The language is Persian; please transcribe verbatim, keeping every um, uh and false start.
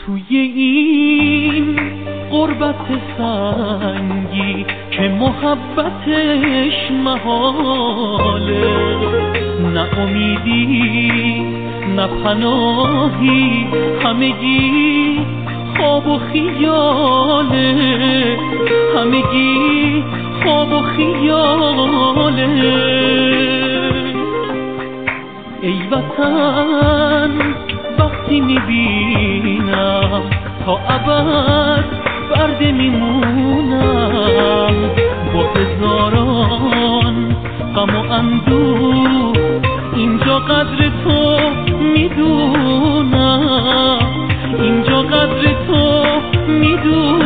توی این غربت سنگی که محبتش محاله، نه امیدی نه پناهی، همگی خواب و خیاله، همگی خواب و خیاله. ای وطن وقتی میبینم تا ابد برده میمونم، با هزاران غم و اندوه اینجا قدر تو میدونم، اینجا قدر تو میدونم.